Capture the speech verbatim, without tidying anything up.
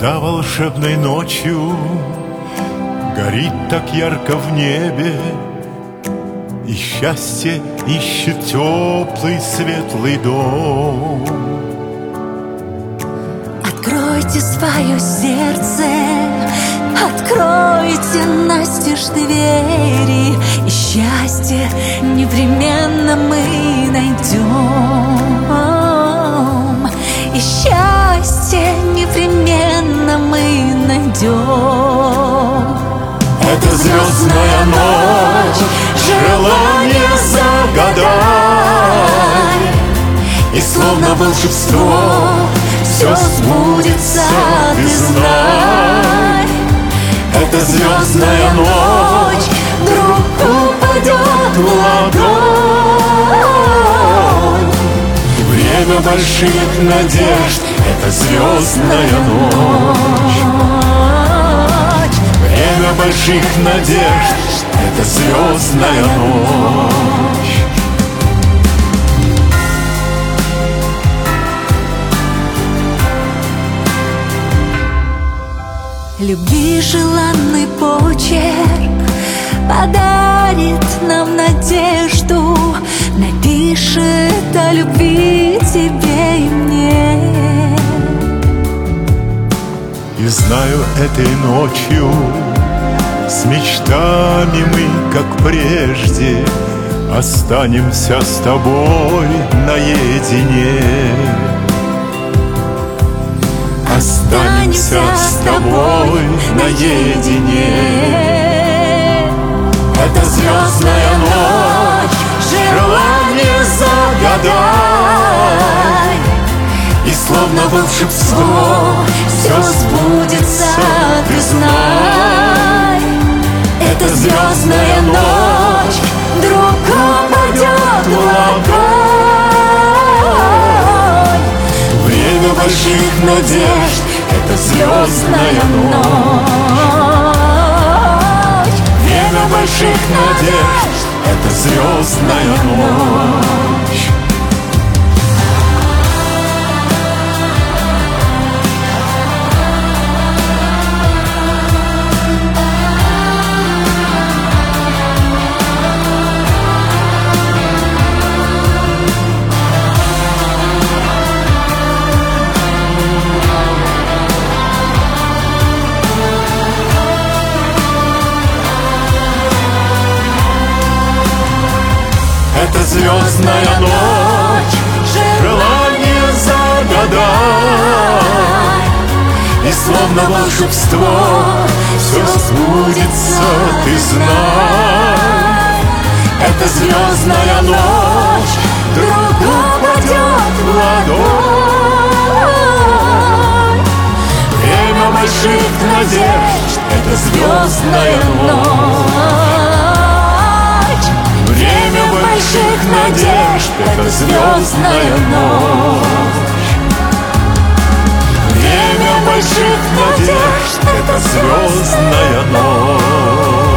Звезда волшебной ночью горит так ярко в небе, и счастье ищет теплый светлый дом. Откройте свое сердце, откройте настежь двери, и счастье непременно мы найдем. И счастье непременно мы найдем. Это звездная ночь, желание загадай, и словно волшебство все сбудется, ты знай. Это звездная ночь, вдруг упадет в ладонь. Время больших надежд, это звездная ночь. Время больших надежд, это звездная ночь. Любви желанный почерк подарит нам надежду, напишет о любви тебе и мне. И знаю, этой ночью с мечтами мы, как прежде, останемся с тобой наедине. Останемся с тобой наедине. Это звездная ночь, желание загадай, и словно волшебство все сбудется, ты знай. Это звездная ночь, вдруг упадет в ладонь. Время больших надежд, это звездная ночь. Время больших надежд, это звездная ночь. Это звездная ночь, желание загадай, и словно волшебство все сбудется, ты знай. Это звездная ночь, вдруг упадет в ладонь. Время больших надежд, это звездная ночь. Время больших надежд, это звездная ночь. Время больших надежд, это звездная ночь.